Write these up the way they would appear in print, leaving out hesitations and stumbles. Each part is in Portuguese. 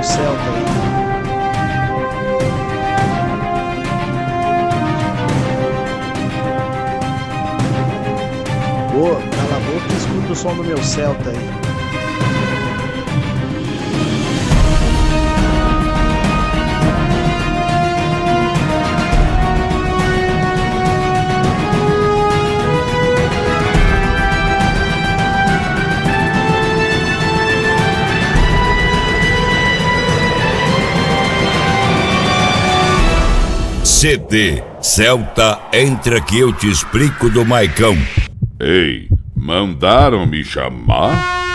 meu Celta aí. Ô, cala a boca e escuta o som do meu Celta aí. CD Celta, entra que eu te explico do Maicão. Ei, mandaram me chamar?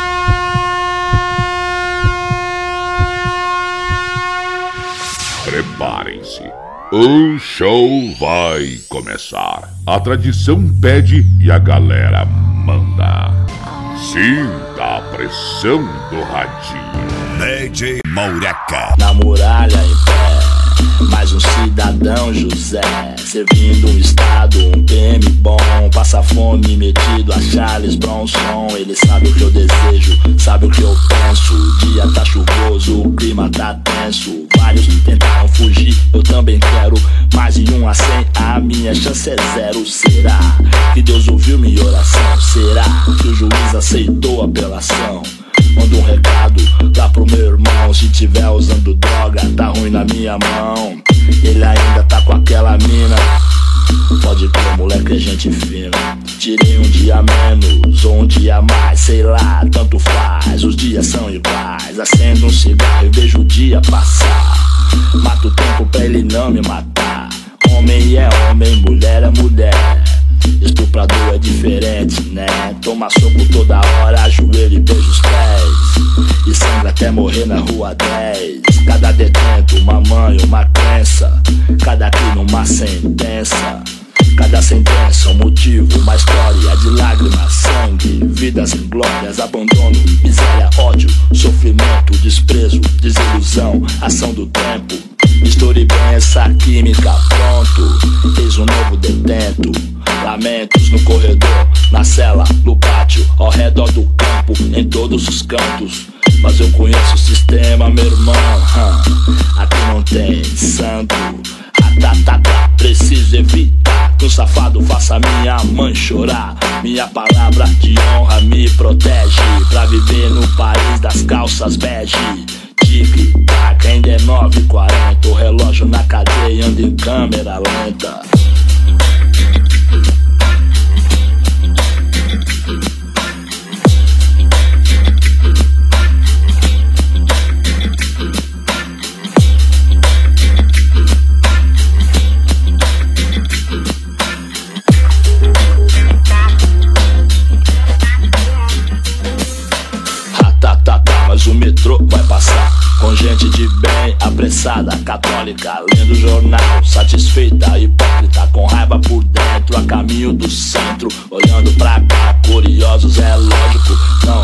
Preparem-se, o show vai começar. A tradição pede e a galera manda. Sinta a pressão do radinho. DJ Maureca. Na muralha em pé, mais um cidadão José, servindo um estado, um PM bom, passa fome metido a Charles Bronson. Ele sabe o que eu desejo, sabe o que eu penso. O dia tá chuvoso, o clima tá tenso. Vários tentaram fugir, eu também quero. Mais de 1 a 100, a minha chance é 0. Será que Deus ouviu minha oração? Será que o juiz aceitou a apelação? Manda um recado lá pro meu irmão. Se tiver usando droga, tá ruim na minha mão. Ele ainda tá com aquela mina. Pode crer, moleque, é gente fina. Tirei um dia menos ou um dia mais, sei lá, tanto faz. Os dias são iguais. Acendo um cigarro e vejo o dia passar. Mato o tempo pra ele não me matar. Homem é homem, mulher é mulher. Estuprador é diferente, né? Toma soco toda hora, ajoelha e beija os pés. E sangra até morrer na rua 10. Cada detento, uma mãe, uma crença. Cada crime, uma sentença. Cada sentença, um motivo, uma história de lágrimas, sangue, vidas inglórias, abandono, miséria, ódio, sofrimento, desprezo, desilusão, ação do tempo. Misture bem essa química, pronto, eis um novo detento. Lamentos no corredor, na cela, no pátio, ao redor do campo, em todos os cantos. Mas eu conheço o sistema, meu irmão. Aqui não tem santo. Preciso evitar que um safado faça minha mãe chorar. Minha palavra de honra me protege pra viver no país das calças bege. Tic-tac, ainda é 9h40. O relógio na cadeia anda em câmera lenta. Mas o metrô vai passar com gente de bem, apressada, católica, lendo o jornal, satisfeita, hipócrita, com raiva por dentro, a caminho do centro, olhando pra cá, curiosos, é lógico.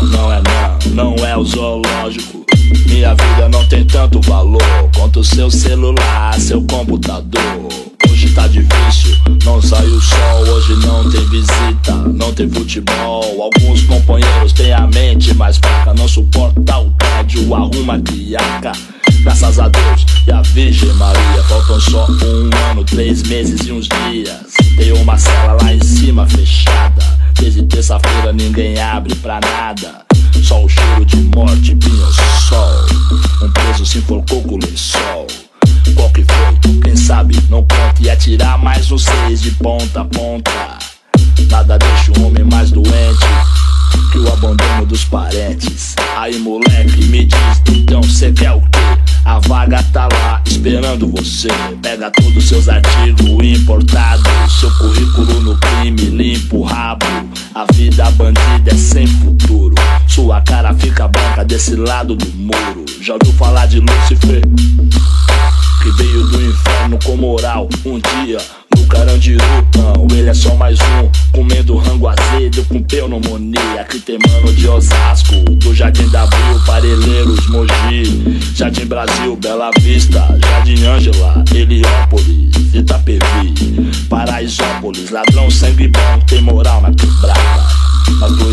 Não é o zoológico. Minha vida não tem tanto valor quanto o seu celular, seu computador. Hoje tá difícil, não sai o sol. Hoje não tem visita, não tem futebol. Alguns companheiros têm a mente mais fraca, não suporta o tédio, arruma criaca. Graças a Deus e a Virgem Maria, faltam só 1 ano, 3 meses e uns dias. Tem uma cela lá em cima fechada. Desde terça-feira ninguém abre pra nada. Só o cheiro de morte, pinho-sol. Um preso se enforcou com o lençol. Qual que foi? Quem sabe não conta. E atirar mais um 6 de ponta a ponta. Nada deixa o homem mais doente que o abandono dos parentes. Aí moleque, me diz, então cê quer o quê? A vaga tá lá esperando você. Pega todos os seus artigos importados, seu currículo no crime, limpa o rabo. A vida bandida é sem futuro. Sua cara fica branca desse lado do muro. Já ouviu falar de Lúcifer? Que veio do inferno com moral. Um dia no Carandiru, não, ele é só mais um. Comendo rango azedo com pneumonia. Aqui tem mano de Osasco, do Jardim da Abril, Parelheiros, Mogi, Jardim Brasil, Bela Vista, Jardim Ângela, Heliópolis, Itapevi, Paraisópolis. Ladrão sangue bom, tem moral na quebrada. Mas do estado eu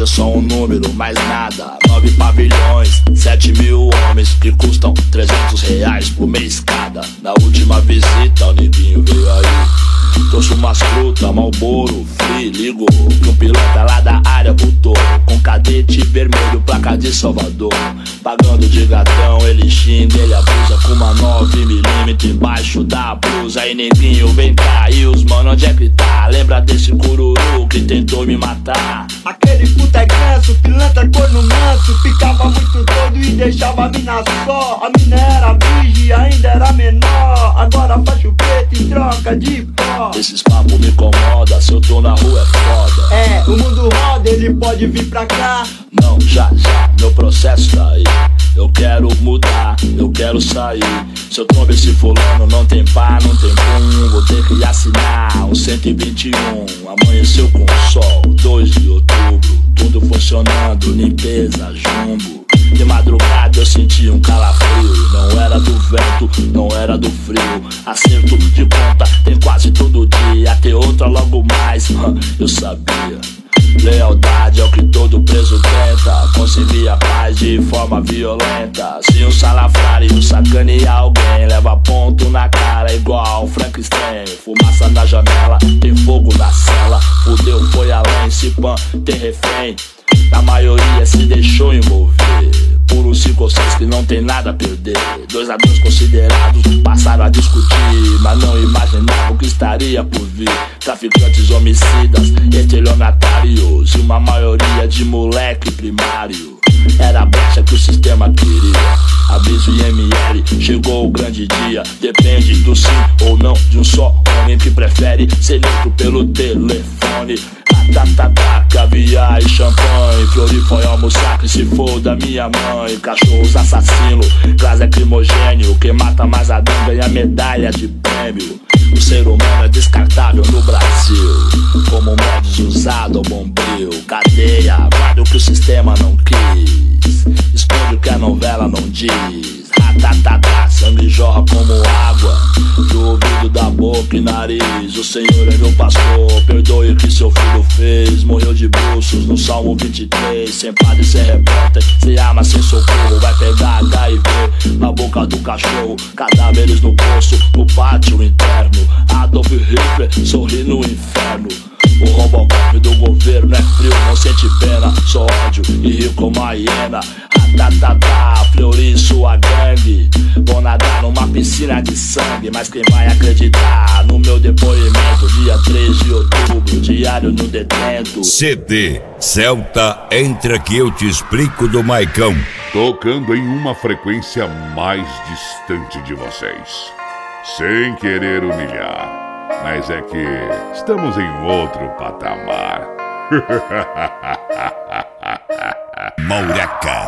só um número, mais nada. 9 pavilhões, 7.000 homens que custam R$300 por mês cada. Na última visita o neguinho veio aí, trouxe umas frutas, Marlboro, Free, ligou que um piloto lá da área voltou com cadete vermelho, placa de Salvador. Pagando de gatão, ele xinga, ele abusa com uma 9mm embaixo da blusa. Aí neguinho, vem cá, e os mano, onde é que tá? Lembra desse cururu que tentou me matar? Aquele puta é ganso, pilantra corno manso, ficava muito doido e deixava a mina só. A mina era virgem e ainda era menor, agora faz o preto em troca de pó. Esses papos me incomoda, se eu tô na rua é foda. É, o mundo roda, ele pode vir pra cá. Não, já, meu processo tá aí. Eu quero mudar, eu quero sair. Se eu tombe esse fulano, não tem pá, não tem pum. Vou ter que assinar um 121. Amanheceu com sol, 2 de outubro. Tudo funcionando, limpeza, jumbo. De madrugada eu senti um calafrio. Não era do vento, não era do frio. Acerto de conta tem quase todo dia. Ter outra logo mais, eu sabia. Lealdade é o que todo preso tenta, conseguir a paz de forma violenta. Se um salafrário sacaneia alguém, leva ponto na cara igual um Frankenstein. Fumaça na janela, tem fogo na cela. Fudeu, foi além, se pan, tem refém. A maioria se deixou envolver por uns 5 ou 6 que não tem nada a perder. 2 ladrões considerados passaram a discutir, mas não imaginavam o que estaria por vir. Traficantes, homicidas, estelionatários e uma maioria de moleque primário. Era a brecha que o sistema queria. Aviso IML, chegou o grande dia. Depende do sim ou não de um só homem que prefere ser neutro pelo telefone. Caviar e champanhe, Flori foi almoçar que se for da minha mãe. Cachorros assassinos, gás lacrimogênio. Quem mata mais Adão ganha medalha de prêmio. O ser humano é descartável no Brasil, como modos usado ao bombril. Cadeia, guarda o que o sistema não quis, esconde o que a novela não diz. Sangue jorra como água do ouvido, da boca e nariz. O Senhor é meu pastor, perdoe o que seu filho fez. Morreu de bruços no Salmo 23. Sem padre, sem repórter, sem arma, sem socorro. Vai pegar HIV na boca do cachorro. Cadáveres no poço, no pátio interno. Adolf Hitler sorri no inferno. O Robocop do governo é frio, não sente pena, só ódio e rio como a hiena. Fleury e sua gangue vão nadar numa piscina de sangue. Mas quem vai acreditar no meu depoimento? Dia 3 de outubro, diário no detento. CD Celta, entra que eu te explico do Maicão. Tocando em uma frequência mais distante de vocês, sem querer humilhar, mas é que estamos em outro patamar. Mauraca.